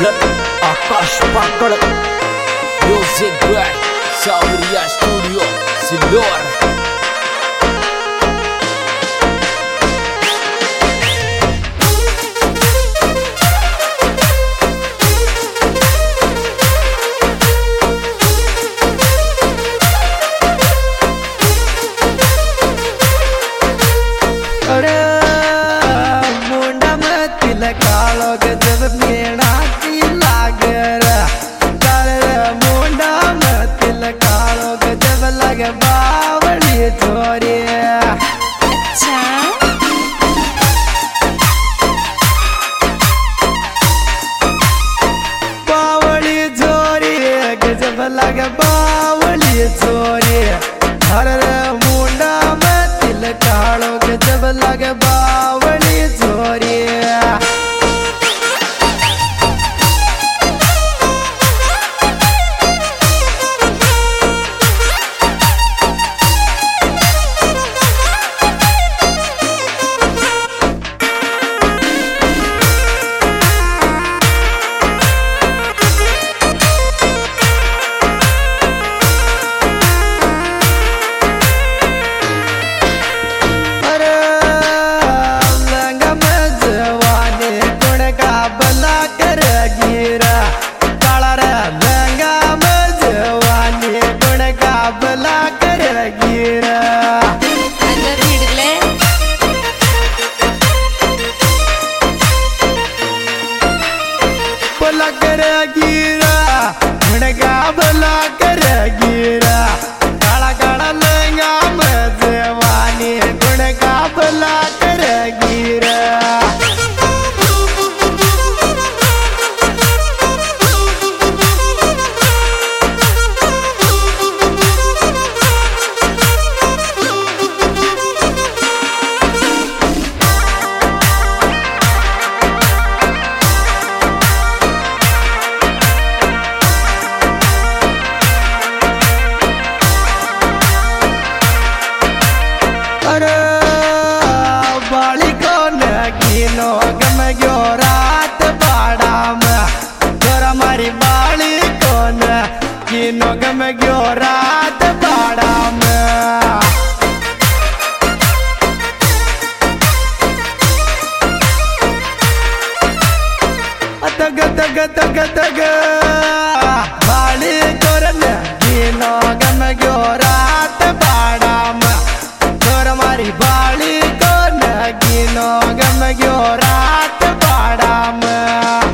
Akash Pakad music by Sawariya studio Sillor. कालो गजब मेरा लागर मुंडा में तिल कालो गजब लगे बावली छोरी। अच्छा बावली छोरी गजब लगे बावली छोरी। हर मुंडा में तिल कालो गजब लगे बावली छोरी। भला कर गिरा मुड़गा भला कर गिरा काला काला लहंगा में जवानी गुड़गा भला कर गिरा। गिनो गम गयो रात बाड़ा में तोरा मारी बाली कौन गिनो गम गयो रात बाड़ा में। तग तग तग तग बाली कौन गिनो गम गयो रात बाड़ा में तोरा मारी बाली कौन गिनो गम गयो रात बाड़ा में।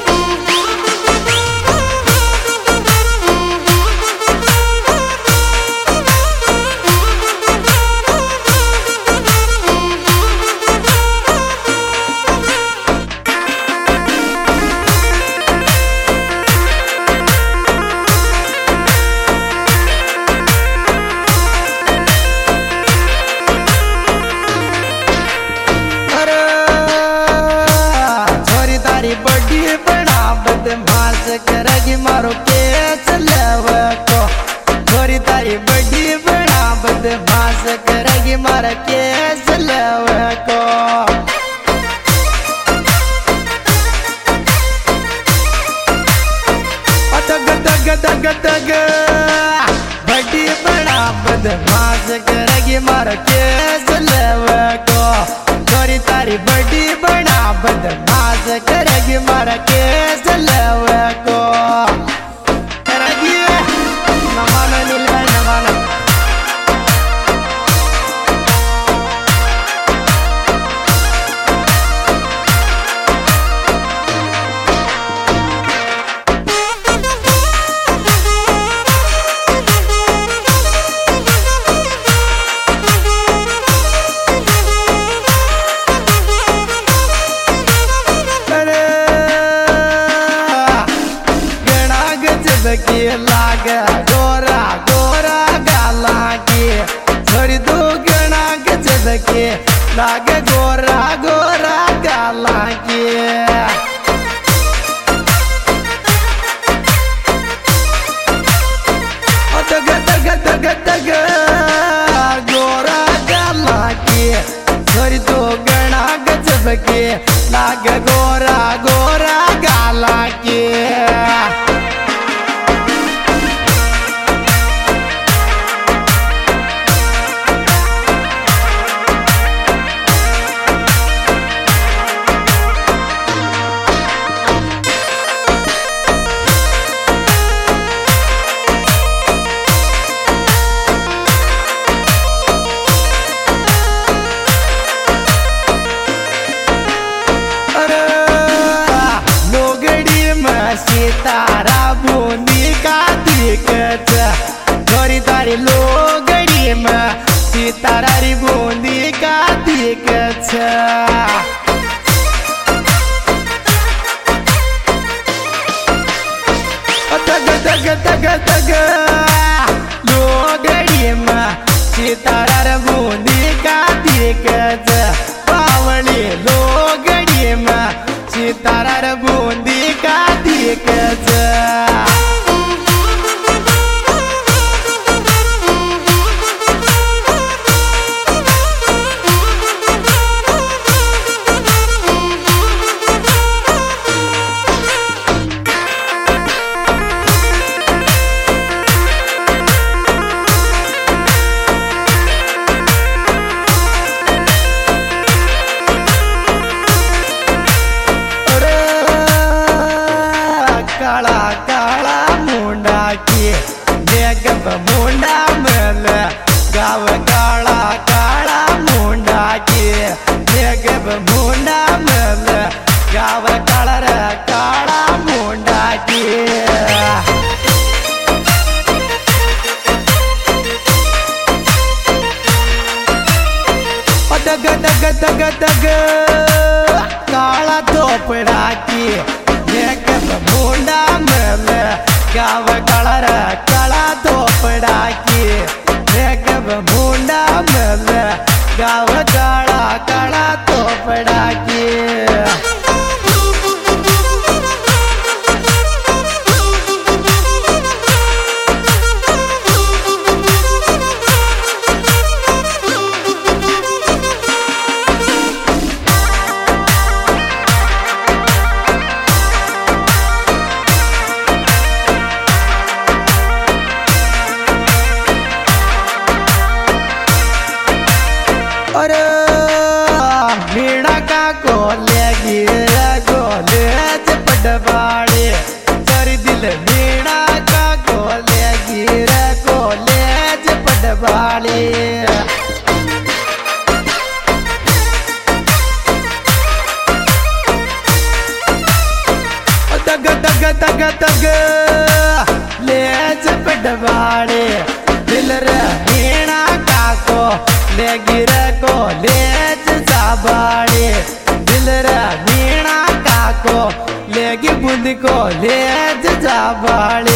बड़ी बड़ा बदमाश करेगी मारो केस लेवे को थोड़ी तारी बड़ी बड़ा बदमाश करेगी मारा केस लेवे को। तग तग तग तग बड़ी बड़ा बदमाश करेगी मारा केस लेवे को थोड़ी तारी बड़ी बड़ा बदमाश करेगी मारा केस लेवे को। करेगी न मानो नीलवे न मानो की लागे गोरा गोरा गाला की थोड़ी दो गणा गजब के लागे गोरा गोरा गाला की। तग तग तग तग गोरा गाला की थोड़ी दो गणा गजब के लागे गोरा गोरा गाला वाला के। सितारा बूंदी का दिक्कत गोरी तारी लोगड़ी में सितारा री बूंदी का दिक्कत। तग तग तग तग लोगड़ी में सितारा री बूंदी का दिक्कत। पावली लोगड़ी में सितारा री बूंदी का दिक्कत। काला काला मुंडा की देख मुंडा मल गाव काला काला मुंडा की देख मुंडा मल गाव काला काला मुंडा की। दग दग दग दग काला धोपड़ा की देख मुंडा मल गाव कलर काला धोपड़ा की देख मुंडा मल गाव काला काला धोपड़ा की। और मीणा का कोलेगी कॉलेज पटवाड़ी तेरी दिल मीणा का कोलेगी कॉलेज पटवाड़ी। तग तग तग तग लेज पटवाड़ी दिल रे मीणा का को ले गिर को लेज साबाड़ी दिल रे मीणा का को लेगी बुंद को लेज साबाड़ी।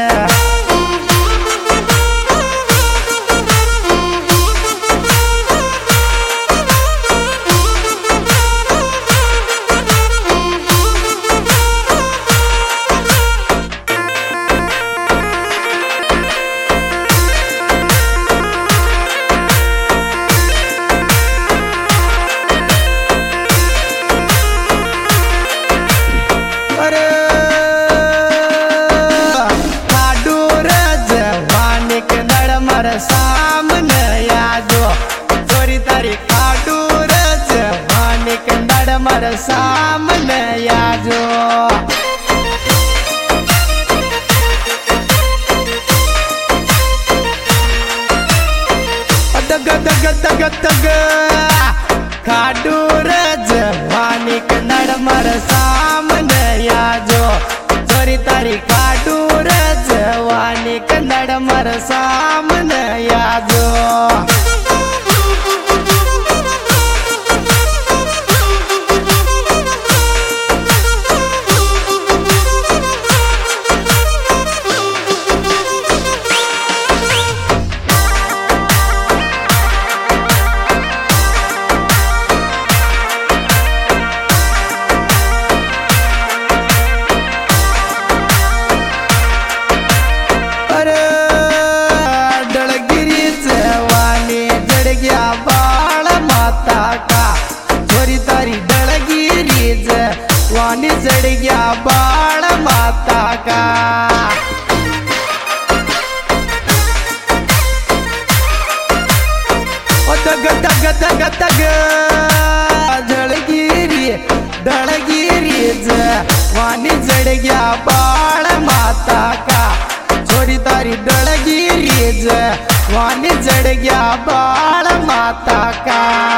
सामने आजो चोरी तारी खाटूर जवानी कंदड़ मर सामने आजो। तग तग तग तग खाटूर जवानी कंदड़ मर सामने आजो चोरी तारी खाटूर जवानी कंदड़ मर सामने आजो। वानी जड़ गया बाल माता का। ओ तग तग तग तग ढड़गिरी वानी जड़ गया बाल माता का। छोरी तारी ढड़गिरी वानी जड़ गया बाल माता का।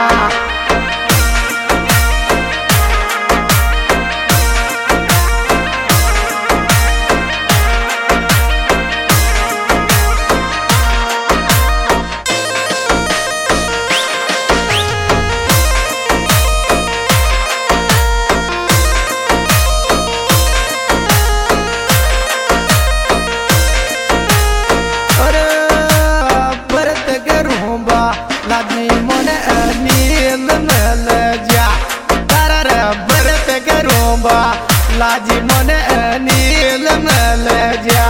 लाजी मोने नील मल जा तार भरत करूँबा लाजी मोने नील मल जा।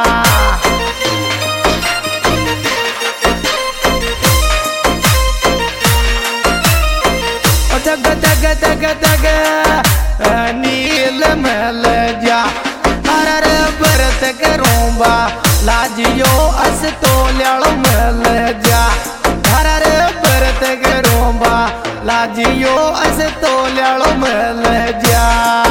तग तग तग तग नील मल जा तार भरत करूँबा लाजियो अस तो लड़ मल जा। भरत करूँबा लाजियो अस तो लड़ मल जा।